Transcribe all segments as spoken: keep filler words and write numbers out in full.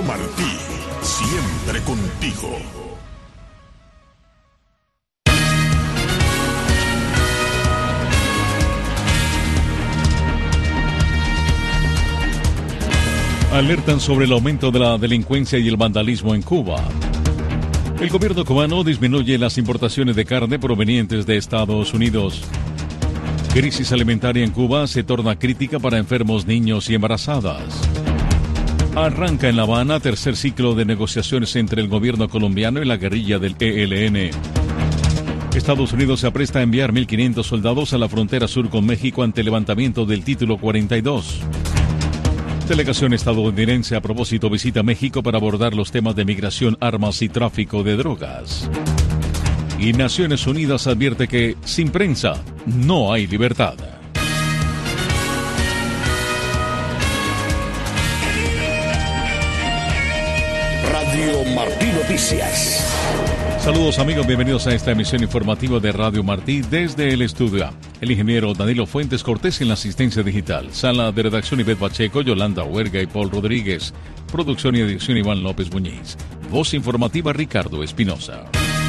Martí, siempre contigo. Alertan sobre el aumento de la delincuencia y el vandalismo en Cuba. El gobierno cubano disminuye las importaciones de carne provenientes de Estados Unidos. Crisis alimentaria en Cuba se torna crítica para enfermos, niños y embarazadas. Arranca en La Habana tercer ciclo de negociaciones entre el gobierno colombiano y la guerrilla del E L N. Estados Unidos se apresta a enviar mil quinientos soldados a la frontera sur con México ante el levantamiento del Título cuarenta y dos. Delegación estadounidense a propósito visita México para abordar los temas de migración, armas y tráfico de drogas. Y Naciones Unidas advierte que sin prensa no hay libertad. Radio Martí Noticias. Saludos amigos, bienvenidos a esta emisión informativa de Radio Martí desde el estudio. El ingeniero Danilo Fuentes Cortés en la asistencia digital. Sala de redacción Ivette Pacheco, Yolanda Huerga y Paul Rodríguez. Producción y edición Iván López Muñiz. Voz informativa Ricardo Espinosa.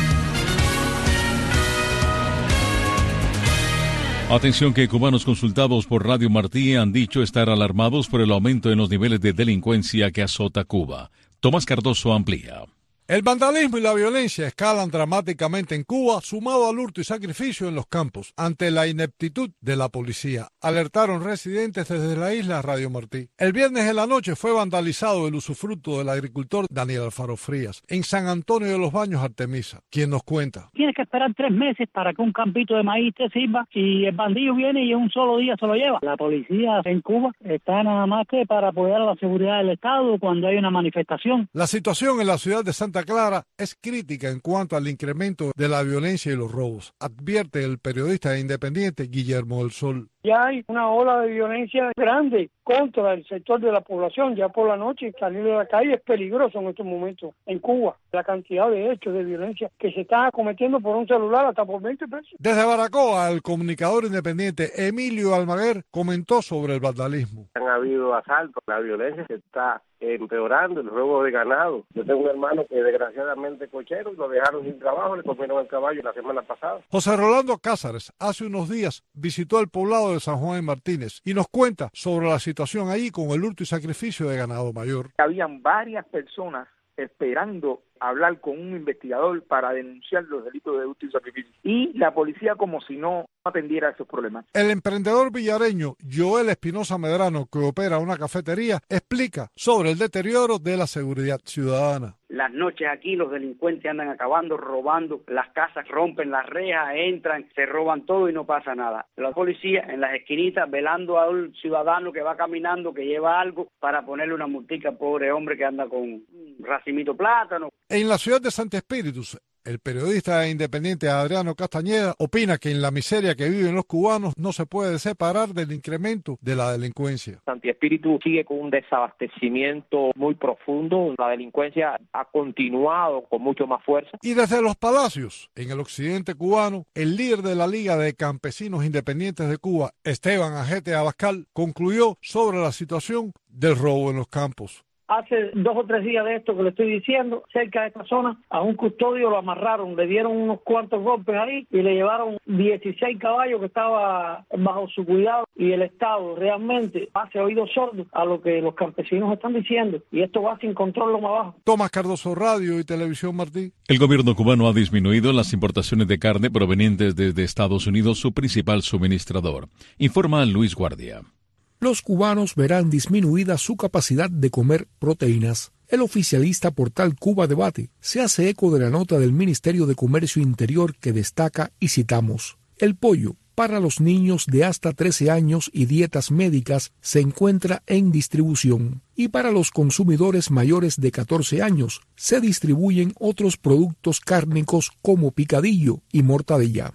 Atención que cubanos consultados por Radio Martí han dicho estar alarmados por el aumento en los niveles de delincuencia que azota Cuba. Tomás Cardoso amplía. El vandalismo y la violencia escalan dramáticamente en Cuba, sumado al hurto y sacrificio en los campos, ante la ineptitud de la policía, alertaron residentes desde la isla Radio Martí. El viernes en la noche fue vandalizado el usufructo del agricultor Daniel Alfaro Frías, en San Antonio de los Baños, Artemisa, quien nos cuenta. Tienes que esperar tres meses para que un campito de maíz te sirva y el bandido viene y en un solo día se lo lleva. La policía en Cuba está nada más que para apoyar a la seguridad del Estado cuando hay una manifestación. La situación en la ciudad de Santa Clara es crítica en cuanto al incremento de la violencia y los robos, advierte el periodista independiente Guillermo del Sol. Ya hay una ola de violencia grande contra el sector de la población. Ya por la noche salir de la calle es peligroso en estos momentos en Cuba. La cantidad de hechos de violencia que se están cometiendo por un celular hasta por veinte pesos. Desde Baracoa, el comunicador independiente Emilio Almaguer comentó sobre el vandalismo. Han habido asaltos, la violencia se está empeorando, el robo de ganado. Yo tengo un hermano que desgraciadamente es cochero y lo dejaron sin trabajo, le comieron el caballo la semana pasada. José Rolando Cázares hace unos días visitó el poblado de San Juan y Martínez y nos cuenta sobre la situación allí con el hurto y sacrificio de ganado mayor. Habían varias personas esperando hablar con un investigador para denunciar los delitos de hurto y sacrificio. Y la policía como si no atendiera a esos problemas. El emprendedor villareño Joel Espinosa Medrano, que opera una cafetería, explica sobre el deterioro de la seguridad ciudadana. Las noches aquí los delincuentes andan acabando, robando las casas, rompen las rejas, entran, se roban todo y no pasa nada. La policía en las esquinitas velando a un ciudadano que va caminando, que lleva algo para ponerle una multica al pobre hombre que anda con un racimito plátano. En la ciudad de Santi Espíritus, el periodista independiente Adriano Castañeda opina que en la miseria que viven los cubanos no se puede separar del incremento de la delincuencia. Santi Espíritu sigue con un desabastecimiento muy profundo. La delincuencia ha continuado con mucho más fuerza. Y desde los palacios, en el occidente cubano, el líder de la Liga de Campesinos Independientes de Cuba, Esteban Ajete Abascal, concluyó sobre la situación del robo en los campos. Hace dos o tres días de esto que le estoy diciendo, cerca de esta zona, a un custodio lo amarraron, le dieron unos cuantos golpes ahí y le llevaron dieciséis caballos que estaba bajo su cuidado. Y el Estado realmente hace oídos sordos a lo que los campesinos están diciendo y esto va sin control lo más bajo. Tomás Cardoso, Radio y Televisión Martí. El gobierno cubano ha disminuido las importaciones de carne provenientes desde Estados Unidos, su principal suministrador. Informa Luis Guardia. Los cubanos verán disminuida su capacidad de comer proteínas. El oficialista portal Cuba Debate se hace eco de la nota del Ministerio de Comercio Interior que destaca, y citamos, el pollo para los niños de hasta trece años y dietas médicas se encuentra en distribución, y para los consumidores mayores de catorce años se distribuyen otros productos cárnicos como picadillo y mortadella.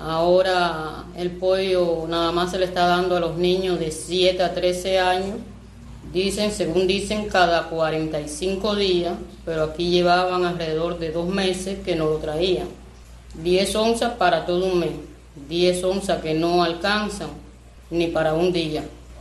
Ahora el pollo nada más se le está dando a los niños de siete a trece años, dicen, según dicen, cada cuarenta y cinco días, pero aquí llevaban alrededor de dos meses que no lo traían. diez onzas para todo un mes, diez onzas que no alcanzan ni para un día.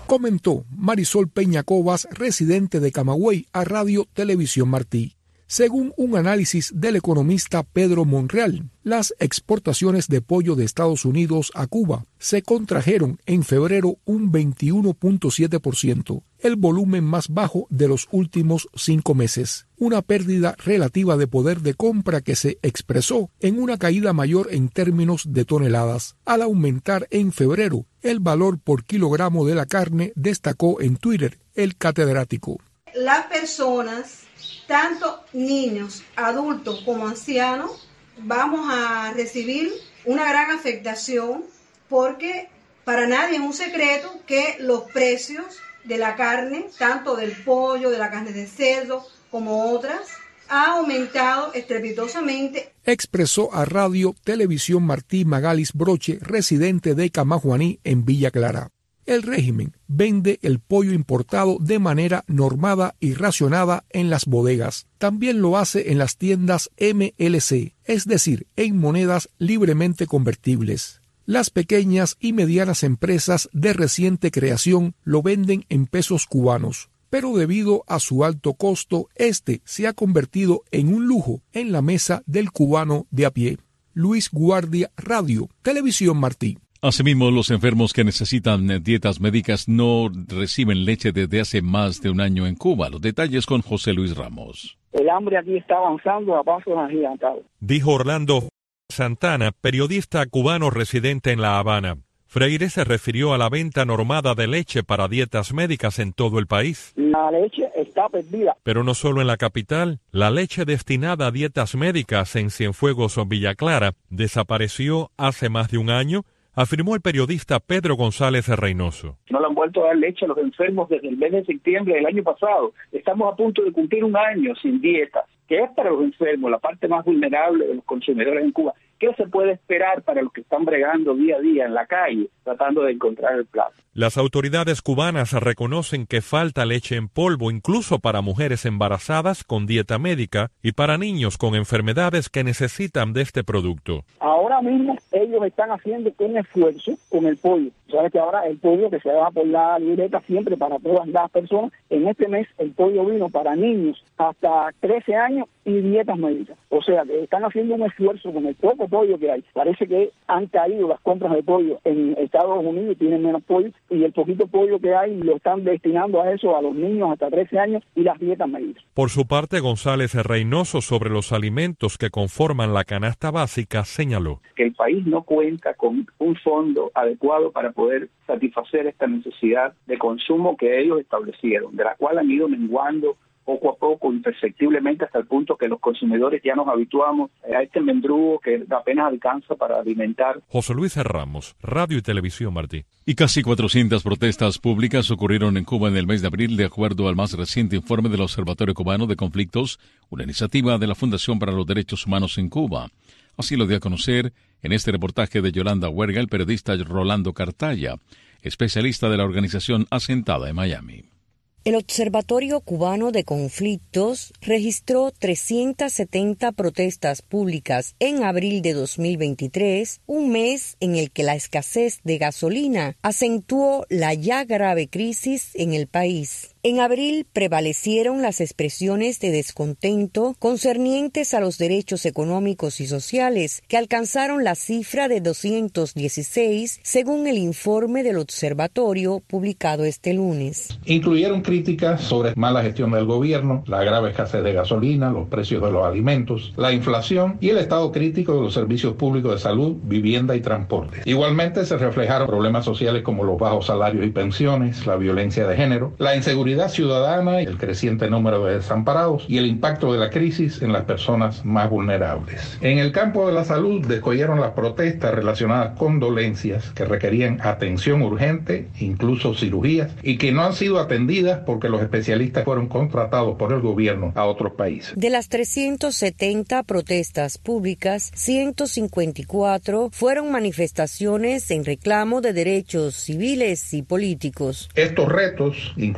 comentó Marisol Peña Cobas, residente de Camagüey, a Radio Televisión Martí. Según un análisis del economista Pedro Monreal, las exportaciones de pollo de Estados Unidos a Cuba se contrajeron en febrero un veintiuno punto siete por ciento, el volumen más bajo de los últimos cinco meses, una pérdida relativa de poder de compra que se expresó en una caída mayor en términos de toneladas. Al aumentar en febrero el valor por kilogramo de la carne, destacó en Twitter el catedrático. Las personas, tanto niños, adultos como ancianos, vamos a recibir una gran afectación porque para nadie es un secreto que los precios de la carne, tanto del pollo, de la carne de cerdo como otras, ha aumentado estrepitosamente. Expresó a Radio Televisión Martí Magalis Broche, residente de Camajuaní en Villa Clara. El régimen vende el pollo importado de manera normada y racionada en las bodegas. También lo hace en las tiendas M L C, es decir, en monedas libremente convertibles. Las pequeñas y medianas empresas de reciente creación lo venden en pesos cubanos, pero debido a su alto costo, este se ha convertido en un lujo en la mesa del cubano de a pie. Luis Guardia, Radio Televisión Martí. Asimismo, los enfermos que necesitan dietas médicas no reciben leche desde hace más de un año en Cuba. Los detalles con José Luis Ramos. El hambre aquí está avanzando a pasos agigantados. Dijo Orlando Santana, periodista cubano residente en La Habana. Freire se refirió a la venta normada de leche para dietas médicas en todo el país. La leche está perdida. Pero no solo en la capital, la leche destinada a dietas médicas en Cienfuegos o Villa Clara desapareció hace más de un año, afirmó el periodista Pedro González Reynoso. No le han vuelto a dar leche a los enfermos desde el mes de septiembre del año pasado. Estamos a punto de cumplir un año sin dietas, que es para los enfermos, la parte más vulnerable de los consumidores en Cuba. ¿Qué se puede esperar para los que están bregando día a día en la calle, tratando de encontrar el plato? Las autoridades cubanas reconocen que falta leche en polvo, incluso para mujeres embarazadas con dieta médica y para niños con enfermedades que necesitan de este producto. Ahora mismo ellos están haciendo un esfuerzo con el pollo. Sabes que ahora el pollo que se da por la libreta siempre para todas las personas. En este mes el pollo vino para niños hasta trece años y dietas médicas. O sea que están haciendo un esfuerzo con el poco pollo que hay. Parece que han caído las compras de pollo en Estados Unidos, tienen menos pollo, y el poquito pollo que hay lo están destinando a eso, a los niños hasta trece años y las dietas médicas. Por su parte, González Reynoso, sobre los alimentos que conforman la canasta básica, señaló que el país no cuenta con un fondo adecuado para poder satisfacer esta necesidad de consumo que ellos establecieron, de la cual han ido menguando poco a poco, imperceptiblemente, hasta el punto que los consumidores ya nos habituamos a este mendrugo que apenas alcanza para alimentar. José Luis Ramos, Radio y Televisión Martí. Y casi cuatrocientas protestas públicas ocurrieron en Cuba en el mes de abril, de acuerdo al más reciente informe del Observatorio Cubano de Conflictos, una iniciativa de la Fundación para los Derechos Humanos en Cuba. Así lo dio a conocer en este reportaje de Yolanda Huerga el periodista Rolando Cartaya, especialista de la organización asentada en Miami. El Observatorio Cubano de Conflictos registró trescientas setenta protestas públicas en abril de dos mil veintitrés, un mes en el que la escasez de gasolina acentuó la ya grave crisis en el país. En abril prevalecieron las expresiones de descontento concernientes a los derechos económicos y sociales, que alcanzaron la cifra de doscientos dieciséis, según el informe del observatorio publicado este lunes. Incluyeron críticas sobre mala gestión del gobierno, la grave escasez de gasolina, los precios de los alimentos, la inflación y el estado crítico de los servicios públicos de salud, vivienda y transporte. Igualmente se reflejaron problemas sociales como los bajos salarios y pensiones, la violencia de género, la inseguridad ciudadana, el creciente número de desamparados y el impacto de la crisis en las personas más vulnerables. En el campo de la salud descollaron las protestas relacionadas con dolencias que requerían atención urgente, incluso cirugías, y que no han sido atendidas porque los especialistas fueron contratados por el gobierno a otros países. De las trescientas setenta protestas públicas, ciento cincuenta y cuatro fueron manifestaciones en reclamo de derechos civiles y políticos. Estos retos incluyeron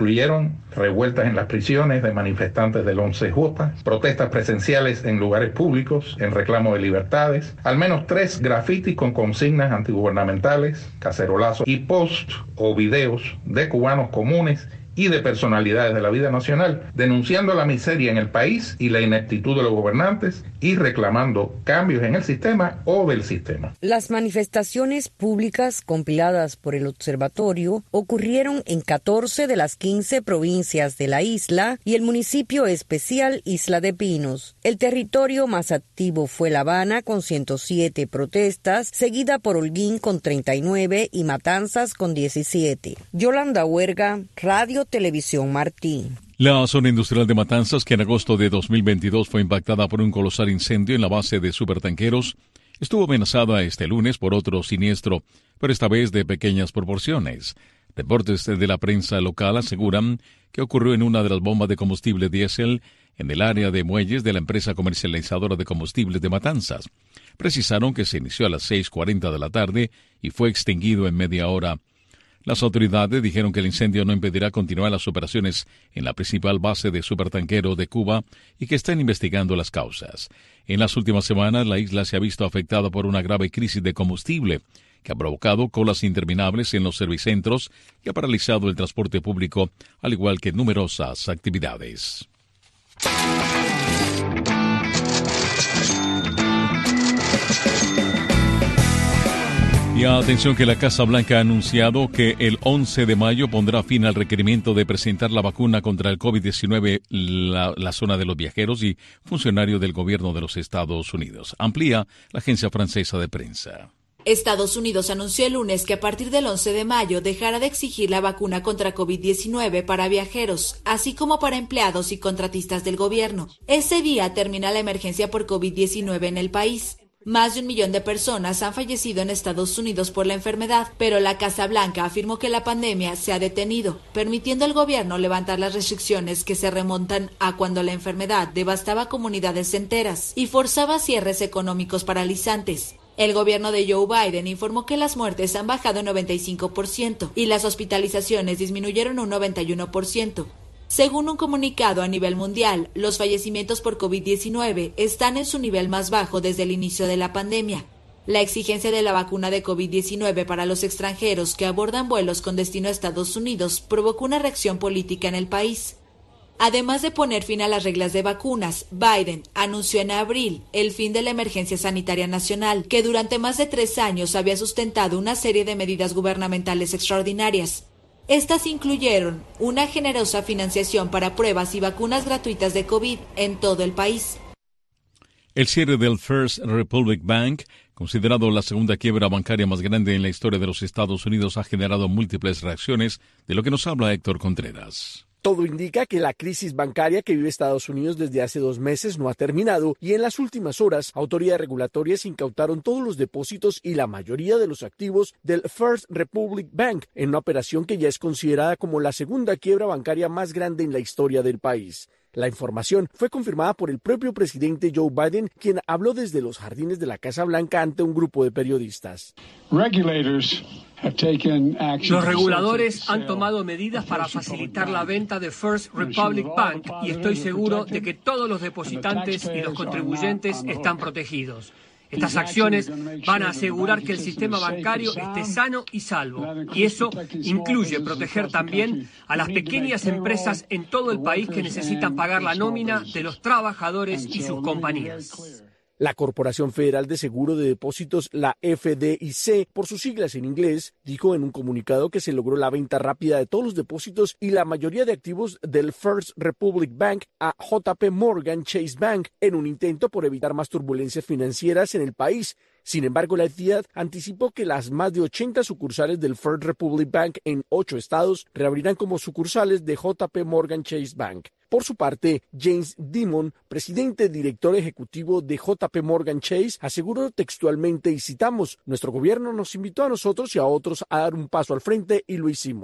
detención, revueltas en las prisiones de manifestantes del once J, protestas presenciales en lugares públicos en reclamo de libertades, al menos tres grafitis con consignas antigubernamentales, cacerolazos y posts o videos de cubanos comunes y de personalidades de la vida nacional, denunciando la miseria en el país y la ineptitud de los gobernantes y reclamando cambios en el sistema o del sistema. Las manifestaciones públicas compiladas por el observatorio ocurrieron en catorce de las quince provincias de la isla y el municipio especial Isla de Pinos. El territorio más activo fue La Habana con ciento siete protestas, seguida por Holguín con treinta y nueve y Matanzas con diecisiete. Yolanda Huerga, Radio Televisión Martí. La zona industrial de Matanzas, que en agosto de dos mil veintidós fue impactada por un colosal incendio en la base de supertanqueros, estuvo amenazada este lunes por otro siniestro, pero esta vez de pequeñas proporciones. Reportes de la prensa local aseguran que ocurrió en una de las bombas de combustible diésel en el área de muelles de la empresa comercializadora de combustibles de Matanzas. Precisaron que se inició a las seis cuarenta de la tarde y fue extinguido en media hora. Las autoridades dijeron que el incendio no impedirá continuar las operaciones en la principal base de supertanqueros de Cuba y que están investigando las causas. En las últimas semanas, la isla se ha visto afectada por una grave crisis de combustible que ha provocado colas interminables en los servicentros y ha paralizado el transporte público, al igual que numerosas actividades. Y atención que la Casa Blanca ha anunciado que el once de mayo pondrá fin al requerimiento de presentar la vacuna contra el COVID diecinueve la, la zona de los viajeros y funcionarios del gobierno de los Estados Unidos. Amplía la agencia francesa de prensa. Estados Unidos anunció el lunes que a partir del once de mayo dejará de exigir la vacuna contra COVID diecinueve para viajeros, así como para empleados y contratistas del gobierno. Ese día termina la emergencia por COVID diecinueve en el país. Más de un millón de personas han fallecido en Estados Unidos por la enfermedad, pero la Casa Blanca afirmó que la pandemia se ha detenido, permitiendo al gobierno levantar las restricciones que se remontan a cuando la enfermedad devastaba comunidades enteras y forzaba cierres económicos paralizantes. El gobierno de Joe Biden informó que las muertes han bajado un noventa y cinco por ciento y las hospitalizaciones disminuyeron un noventa y uno por ciento. Según un comunicado a nivel mundial, los fallecimientos por COVID diecinueve están en su nivel más bajo desde el inicio de la pandemia. La exigencia de la vacuna de COVID diecinueve para los extranjeros que abordan vuelos con destino a Estados Unidos provocó una reacción política en el país. Además de poner fin a las reglas de vacunas, Biden anunció en abril el fin de la emergencia sanitaria nacional, que durante más de tres años había sustentado una serie de medidas gubernamentales extraordinarias. Estas incluyeron una generosa financiación para pruebas y vacunas gratuitas de COVID en todo el país. El cierre del First Republic Bank, considerado la segunda quiebra bancaria más grande en la historia de los Estados Unidos, ha generado múltiples reacciones, de lo que nos habla Héctor Contreras. Todo indica que la crisis bancaria que vive Estados Unidos desde hace dos meses no ha terminado y en las últimas horas autoridades regulatorias incautaron todos los depósitos y la mayoría de los activos del First Republic Bank en una operación que ya es considerada como la segunda quiebra bancaria más grande en la historia del país. La información fue confirmada por el propio presidente Joe Biden, quien habló desde los jardines de la Casa Blanca ante un grupo de periodistas. Los reguladores han tomado medidas para facilitar la venta de First Republic Bank y estoy seguro de que todos los depositantes y los contribuyentes están protegidos. Estas acciones van a asegurar que el sistema bancario esté sano y salvo, y eso incluye proteger también a las pequeñas empresas en todo el país que necesitan pagar la nómina de los trabajadores y sus compañías. La Corporación Federal de Seguro de Depósitos, la F D I C, por sus siglas en inglés, dijo en un comunicado que se logró la venta rápida de todos los depósitos y la mayoría de activos del First Republic Bank a J P Morgan Chase Bank en un intento por evitar más turbulencias financieras en el país. Sin embargo, la entidad anticipó que las más de ochenta sucursales del First Republic Bank en ocho estados reabrirán como sucursales de J P Morgan Chase Bank. Por su parte, James Dimon, presidente y director ejecutivo de J P Morgan Chase, aseguró textualmente, y citamos, nuestro gobierno nos invitó a nosotros y a otros a dar un paso al frente y lo hicimos.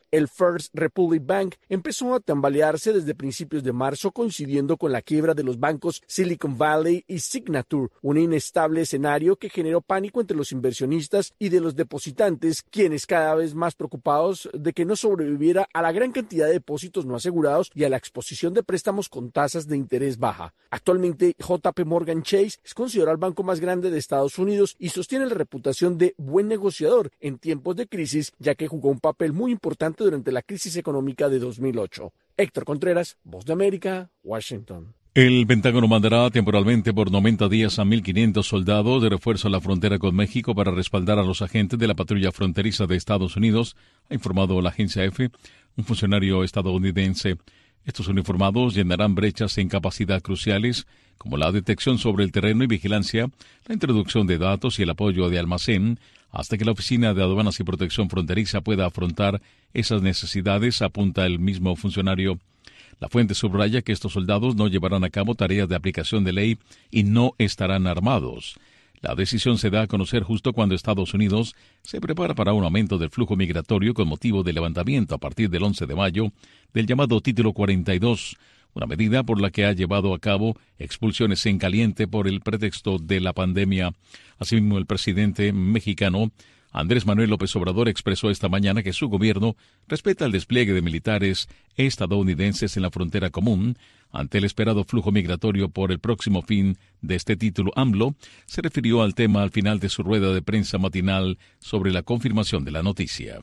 El First Republic Bank empezó a tambalearse desde principios de marzo, coincidiendo con la quiebra de los bancos Silicon Valley y Signature, un inestable escenario que generó pánico entre los inversionistas y de los depositantes, quienes cada vez más preocupados de que no sobreviviera a la gran cantidad de depósitos no asegurados y a la exposición de préstamos con tasas de interés baja. Actualmente, J P Morgan Chase es considerado el banco más grande de Estados Unidos y sostiene la reputación de buen negociador en tiempos de crisis, ya que jugó un papel muy importante durante la crisis económica de dos mil ocho. Héctor Contreras, Voz de América, Washington. El Pentágono mandará temporalmente por noventa días a mil quinientos soldados de refuerzo a la frontera con México para respaldar a los agentes de la patrulla fronteriza de Estados Unidos, ha informado la agencia EFE, un funcionario estadounidense. Estos uniformados llenarán brechas en capacidad cruciales, como la detección sobre el terreno y vigilancia, la introducción de datos y el apoyo de almacén, hasta que la Oficina de Aduanas y Protección Fronteriza pueda afrontar esas necesidades, apunta el mismo funcionario. La fuente subraya que estos soldados no llevarán a cabo tareas de aplicación de ley y no estarán armados. La decisión se da a conocer justo cuando Estados Unidos se prepara para un aumento del flujo migratorio con motivo del levantamiento a partir del once de mayo del llamado Título cuarenta y dos, una medida por la que ha llevado a cabo expulsiones en caliente por el pretexto de la pandemia. Asimismo, el presidente mexicano Andrés Manuel López Obrador expresó esta mañana que su gobierno respeta el despliegue de militares estadounidenses en la frontera común ante el esperado flujo migratorio por el próximo fin de este título. AMLO se refirió al tema al final de su rueda de prensa matinal sobre la confirmación de la noticia.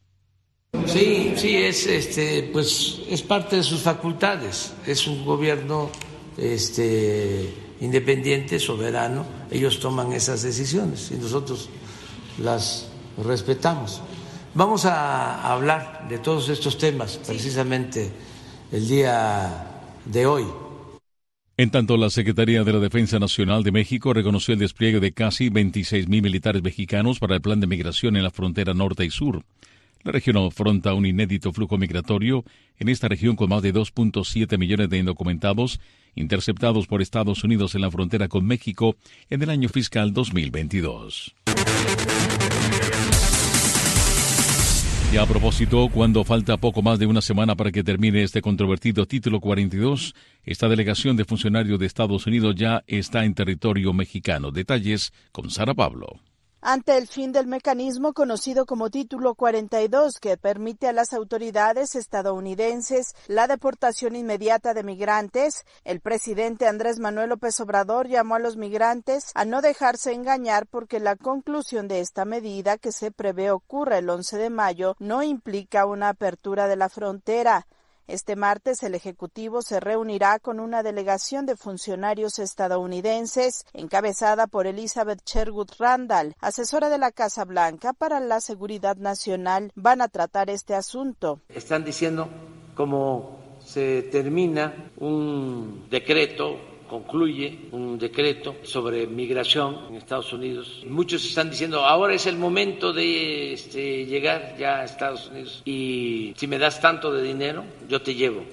Sí, sí, es, este, pues, es parte de sus facultades. Es un gobierno este, independiente, soberano. Ellos toman esas decisiones y nosotros las respetamos. Vamos a hablar de todos estos temas precisamente el día de hoy. En tanto, la Secretaría de la Defensa Nacional de México reconoció el despliegue de casi veintiséis mil militares mexicanos para el plan de migración en la frontera norte y sur. La región afronta un inédito flujo migratorio en esta región con más de dos punto siete millones de indocumentados interceptados por Estados Unidos en la frontera con México en el año fiscal dos mil veintidós. Y a propósito, cuando falta poco más de una semana para que termine este controvertido Título cuarenta y dos, esta delegación de funcionarios de Estados Unidos ya está en territorio mexicano. Detalles con Sara Pablo. Ante el fin del mecanismo conocido como Título cuarenta y dos, que permite a las autoridades estadounidenses la deportación inmediata de migrantes, el presidente Andrés Manuel López Obrador llamó a los migrantes a no dejarse engañar porque la conclusión de esta medida, que se prevé ocurra el once de mayo, no implica una apertura de la frontera. Este martes el Ejecutivo se reunirá con una delegación de funcionarios estadounidenses encabezada por Elizabeth Sherwood Randall, asesora de la Casa Blanca para la Seguridad Nacional. Van a tratar este asunto. Están diciendo cómo se termina un decreto, concluye un decreto sobre migración en Estados Unidos. Muchos están diciendo, ahora es el momento de este, llegar ya a Estados Unidos y si me das tanto de dinero, yo te llevo.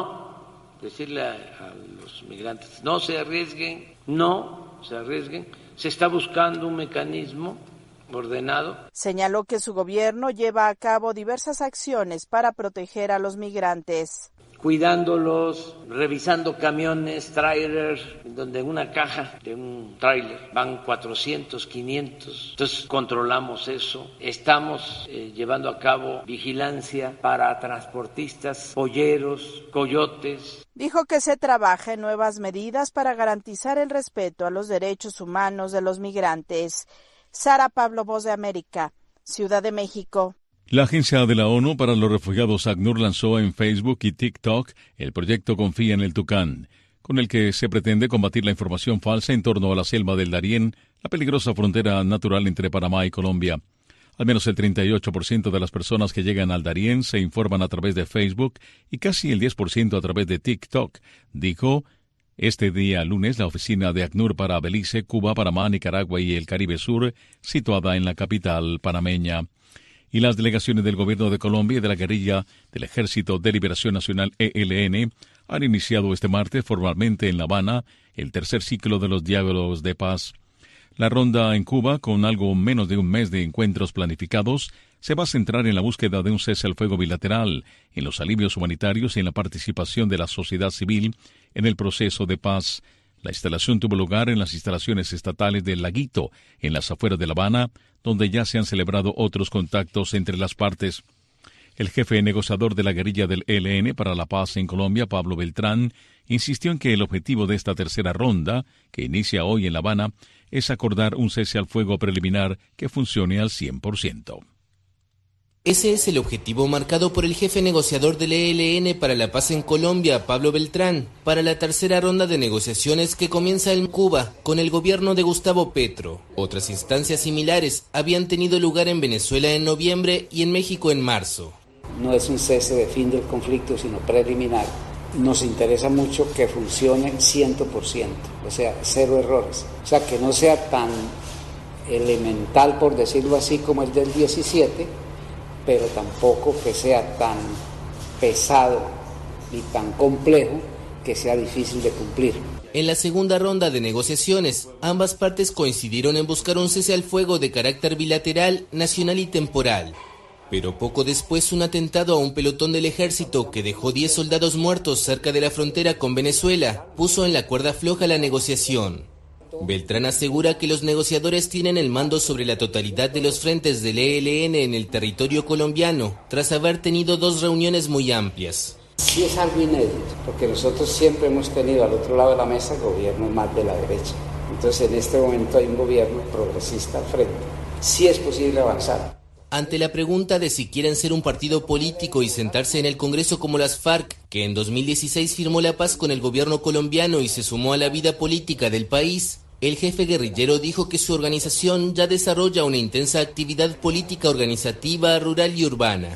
No, decirle a, a los migrantes, no se arriesguen, no se arriesguen. Se está buscando un mecanismo ordenado. Señaló que su gobierno lleva a cabo diversas acciones para proteger a los migrantes. Cuidándolos, revisando camiones, trailers, donde en una caja de un trailer van cuatrocientos, quinientos. Entonces controlamos eso. Estamos eh, llevando a cabo vigilancia para transportistas, polleros, coyotes. Dijo que se trabaja en nuevas medidas para garantizar el respeto a los derechos humanos de los migrantes. Sara Pablo, Voz de América, Ciudad de México. La Agencia de la ONU para los Refugiados, ACNUR, lanzó en Facebook y TikTok el proyecto Confía en el Tucán, con el que se pretende combatir la información falsa en torno a la selva del Darién, la peligrosa frontera natural entre Panamá y Colombia. Al menos el treinta y ocho por ciento de las personas que llegan al Darién se informan a través de Facebook y casi el diez por ciento a través de TikTok, dijo este día lunes la oficina de ACNUR para Belice, Cuba, Panamá, Nicaragua y el Caribe Sur, situada en la capital panameña. Y las delegaciones del Gobierno de Colombia y de la guerrilla del Ejército de Liberación Nacional E L N han iniciado este martes formalmente en La Habana el tercer ciclo de los diálogos de paz. La ronda en Cuba, con algo menos de un mes de encuentros planificados, se va a centrar en la búsqueda de un cese al fuego bilateral, en los alivios humanitarios y en la participación de la sociedad civil en el proceso de paz. La instalación tuvo lugar en las instalaciones estatales del Laguito, en las afueras de La Habana, donde ya se han celebrado otros contactos entre las partes. El jefe negociador de la guerrilla del E L N para la paz en Colombia, Pablo Beltrán, insistió en que el objetivo de esta tercera ronda, que inicia hoy en La Habana, es acordar un cese al fuego preliminar que funcione al cien por ciento. Ese es el objetivo marcado por el jefe negociador del E L N para la paz en Colombia, Pablo Beltrán, para la tercera ronda de negociaciones que comienza en Cuba con el gobierno de Gustavo Petro. Otras instancias similares habían tenido lugar en Venezuela en noviembre y en México en marzo. No es un cese de fin del conflicto, sino preliminar. Nos interesa mucho que funcione cien por ciento, o sea, cero errores. O sea, que no sea tan elemental, por decirlo así, como el del diecisiete, pero tampoco que sea tan pesado y tan complejo que sea difícil de cumplir. En la segunda ronda de negociaciones, ambas partes coincidieron en buscar un cese al fuego de carácter bilateral, nacional y temporal. Pero poco después, un atentado a un pelotón del ejército que dejó diez soldados muertos cerca de la frontera con Venezuela puso en la cuerda floja la negociación. Beltrán asegura que los negociadores tienen el mando sobre la totalidad de los frentes del E L N en el territorio colombiano, tras haber tenido dos reuniones muy amplias. Sí es algo inédito, porque nosotros siempre hemos tenido al otro lado de la mesa gobiernos más de la derecha. Entonces en este momento hay un gobierno progresista al frente. Sí es posible avanzar. Ante la pregunta de si quieren ser un partido político y sentarse en el Congreso como las FARC, que en dos mil dieciséis firmó la paz con el gobierno colombiano y se sumó a la vida política del país, el jefe guerrillero dijo que su organización ya desarrolla una intensa actividad política organizativa, rural y urbana.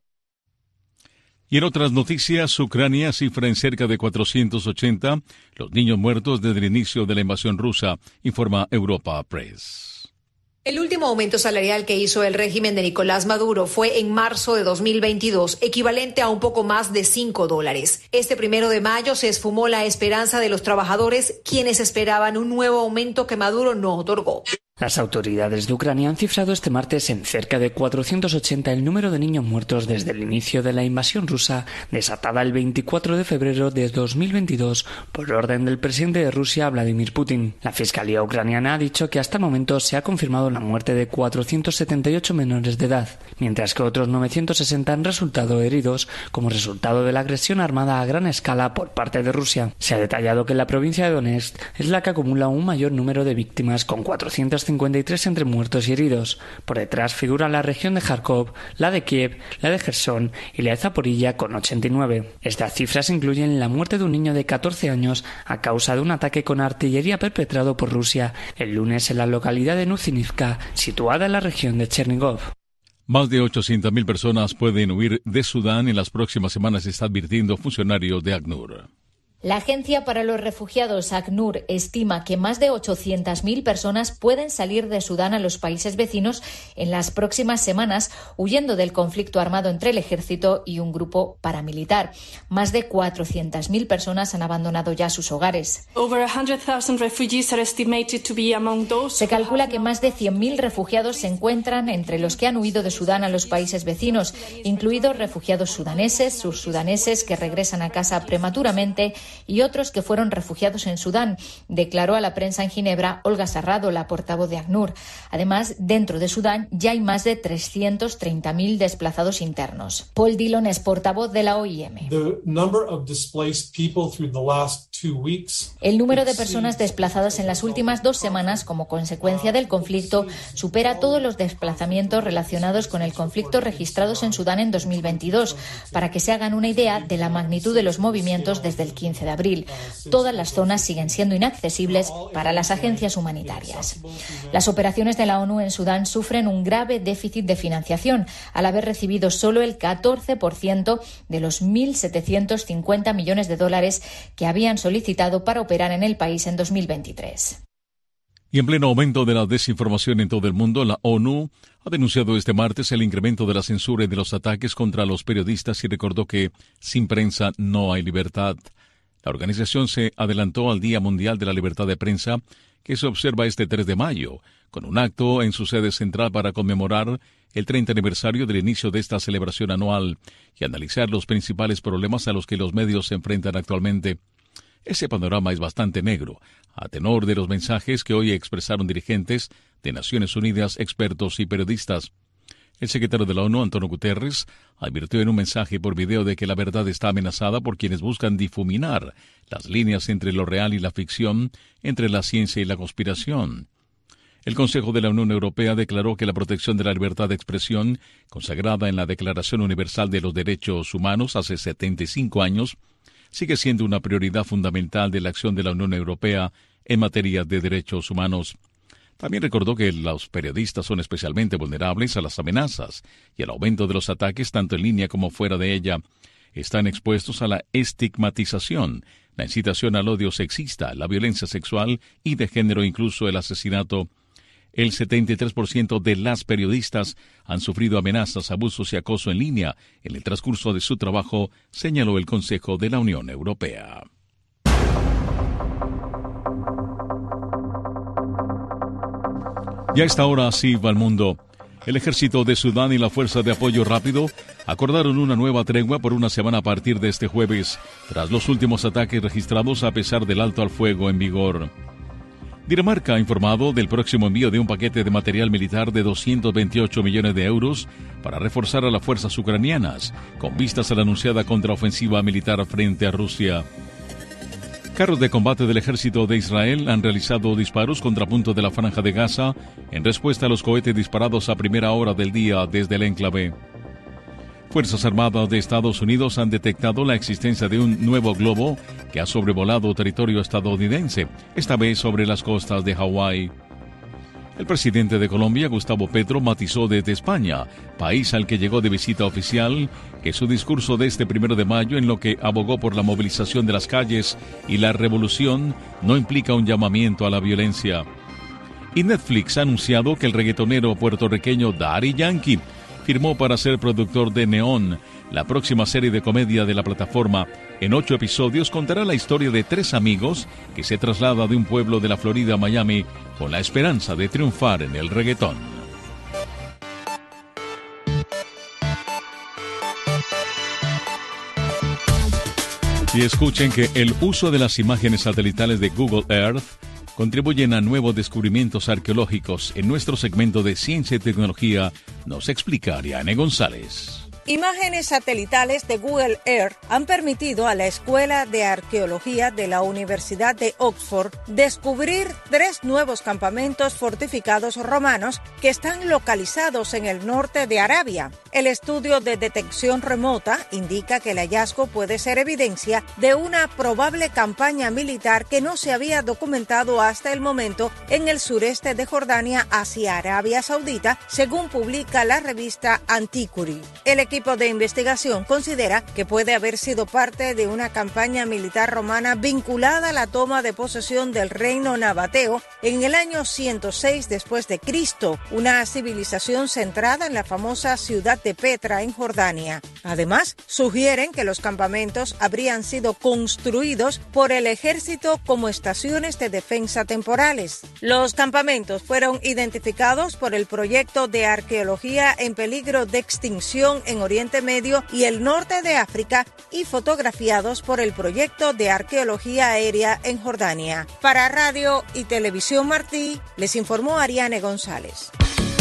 Y en otras noticias, Ucrania cifra en cerca de cuatrocientos ochenta los niños muertos desde el inicio de la invasión rusa, informa Europa Press. El último aumento salarial que hizo el régimen de Nicolás Maduro fue en marzo de dos mil veintidós, equivalente a un poco más de cinco dólares. Este primero de mayo se esfumó la esperanza de los trabajadores, quienes esperaban un nuevo aumento que Maduro no otorgó. Las autoridades de Ucrania han cifrado este martes en cerca de cuatrocientos ochenta el número de niños muertos desde el inicio de la invasión rusa, desatada el veinticuatro de febrero de dos mil veintidós por orden del presidente de Rusia, Vladimir Putin. La Fiscalía ucraniana ha dicho que hasta el momento se ha confirmado la muerte de cuatrocientos setenta y ocho menores de edad, mientras que otros novecientos sesenta han resultado heridos como resultado de la agresión armada a gran escala por parte de Rusia. Se ha detallado que la provincia de Donetsk es la que acumula un mayor número de víctimas, con cuatrocientos cincuenta y tres entre muertos y heridos. Por detrás figura la región de Kharkov, la de Kiev, la de Jersón y la de Zaporilla con ochenta y nueve. Estas cifras incluyen la muerte de un niño de catorce años a causa de un ataque con artillería perpetrado por Rusia el lunes en la localidad de Nuzinivka, situada en la región de Chernigov. Más de ochocientas mil personas pueden huir de Sudán en las próximas semanas, está advirtiendo funcionarios de ACNUR. La Agencia para los Refugiados, ACNUR, estima que más de ochocientas mil personas pueden salir de Sudán a los países vecinos en las próximas semanas, huyendo del conflicto armado entre el ejército y un grupo paramilitar. Más de cuatrocientas mil personas han abandonado ya sus hogares. Se calcula que más de cien mil refugiados se encuentran entre los que han huido de Sudán a los países vecinos, incluidos refugiados sudaneses, subsudaneses que regresan a casa prematuramente y otros que fueron refugiados en Sudán, declaró a la prensa en Ginebra Olga Sarrado, la portavoz de ACNUR. Además, dentro de Sudán ya hay más de trescientos treinta mil desplazados internos. Paul Dillon es portavoz de la O I M. El número de personas desplazadas en las últimas dos semanas como consecuencia del conflicto supera todos los desplazamientos relacionados con el conflicto registrados en Sudán en dos mil veintidós, para que se hagan una idea de la magnitud de los movimientos desde el quince de abril. Todas las zonas siguen siendo inaccesibles para las agencias humanitarias. Las operaciones de la ONU en Sudán sufren un grave déficit de financiación, al haber recibido solo el catorce por ciento de los mil setecientos cincuenta millones de dólares que habían solicitado para operar en el país en dos mil veintitrés. Y en pleno aumento de la desinformación en todo el mundo, la ONU ha denunciado este martes el incremento de la censura y de los ataques contra los periodistas y recordó que sin prensa no hay libertad. La organización se adelantó al Día Mundial de la Libertad de Prensa, que se observa este tres de mayo, con un acto en su sede central para conmemorar el treinta aniversario del inicio de esta celebración anual y analizar los principales problemas a los que los medios se enfrentan actualmente. Ese panorama es bastante negro, a tenor de los mensajes que hoy expresaron dirigentes de Naciones Unidas, expertos y periodistas. El secretario de la ONU, Antonio Guterres, advirtió en un mensaje por video de que la verdad está amenazada por quienes buscan difuminar las líneas entre lo real y la ficción, entre la ciencia y la conspiración. El Consejo de la Unión Europea declaró que la protección de la libertad de expresión, consagrada en la Declaración Universal de los Derechos Humanos hace setenta y cinco años, sigue siendo una prioridad fundamental de la acción de la Unión Europea en materia de derechos humanos. También recordó que los periodistas son especialmente vulnerables a las amenazas y al aumento de los ataques tanto en línea como fuera de ella. Están expuestos a la estigmatización, la incitación al odio sexista, la violencia sexual y de género, incluso el asesinato. El setenta y tres por ciento de las periodistas han sufrido amenazas, abusos y acoso en línea en el transcurso de su trabajo, señaló el Consejo de la Unión Europea. Y a esta hora así va el mundo. El ejército de Sudán y la Fuerza de Apoyo Rápido acordaron una nueva tregua por una semana a partir de este jueves, tras los últimos ataques registrados a pesar del alto al fuego en vigor. Dinamarca ha informado del próximo envío de un paquete de material militar de doscientos veintiocho millones de euros para reforzar a las fuerzas ucranianas, con vistas a la anunciada contraofensiva militar frente a Rusia. Carros de combate del ejército de Israel han realizado disparos contra puntos de la Franja de Gaza en respuesta a los cohetes disparados a primera hora del día desde el enclave. Fuerzas Armadas de Estados Unidos han detectado la existencia de un nuevo globo que ha sobrevolado territorio estadounidense, esta vez sobre las costas de Hawái. El presidente de Colombia, Gustavo Petro, matizó desde España, país al que llegó de visita oficial, que su discurso de este primero de mayo, en lo que abogó por la movilización de las calles y la revolución, no implica un llamamiento a la violencia. Y Netflix ha anunciado que el reggaetonero puertorriqueño Daddy Yankee firmó para ser productor de Neón, la próxima serie de comedia de la plataforma. En ocho episodios contará la historia de tres amigos que se traslada de un pueblo de la Florida a Miami con la esperanza de triunfar en el reggaetón. Y escuchen que el uso de las imágenes satelitales de Google Earth contribuyen a nuevos descubrimientos arqueológicos. En nuestro segmento de Ciencia y Tecnología nos explica Ariane González. Imágenes satelitales de Google Earth han permitido a la Escuela de Arqueología de la Universidad de Oxford descubrir tres nuevos campamentos fortificados romanos que están localizados en el norte de Arabia. El estudio de detección remota indica que el hallazgo puede ser evidencia de una probable campaña militar que no se había documentado hasta el momento en el sureste de Jordania hacia Arabia Saudita, según publica la revista Antiquity. El equipo de investigación considera que puede haber sido parte de una campaña militar romana vinculada a la toma de posesión del reino nabateo en el año ciento seis después de Cristo, una civilización centrada en la famosa ciudad de Petra en Jordania. Además, sugieren que los campamentos habrían sido construidos por el ejército como estaciones de defensa temporales. Los campamentos fueron identificados por el Proyecto de Arqueología en Peligro de Extinción en Oriente Medio y el norte de África y fotografiados por el Proyecto de Arqueología Aérea en Jordania. Para Radio y Televisión Martí, les informó Ariane González.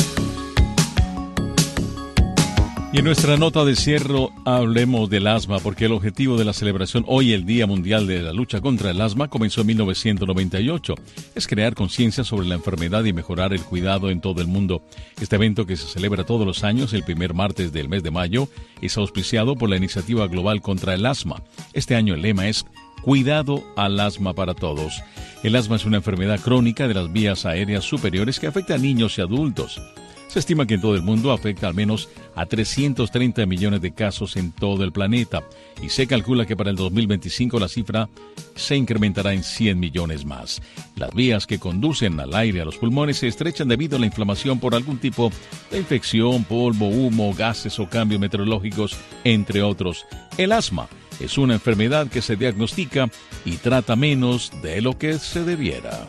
Y en nuestra nota de cierre hablemos del asma, porque el objetivo de la celebración hoy, el Día Mundial de la Lucha contra el Asma, comenzó en mil novecientos noventa y ocho. Es crear conciencia sobre la enfermedad y mejorar el cuidado en todo el mundo. Este evento, que se celebra todos los años el primer martes del mes de mayo, es auspiciado por la Iniciativa Global contra el Asma. Este año el lema es Cuidado al asma para todos. El asma es una enfermedad crónica de las vías aéreas superiores que afecta a niños y adultos. Se estima que en todo el mundo afecta al menos a trescientos treinta millones de casos en todo el planeta y se calcula que para el dos mil veinticinco la cifra se incrementará en cien millones más. Las vías que conducen al aire a los pulmones se estrechan debido a la inflamación por algún tipo de infección, polvo, humo, gases o cambios meteorológicos, entre otros. El asma es una enfermedad que se diagnostica y trata menos de lo que se debiera.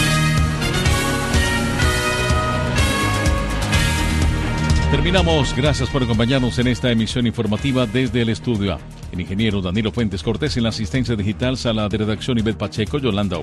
Terminamos. Gracias por acompañarnos en esta emisión informativa desde el estudio A. El ingeniero Danilo Fuentes Cortés en la asistencia digital, sala de redacción Ivette Pacheco, Yolanda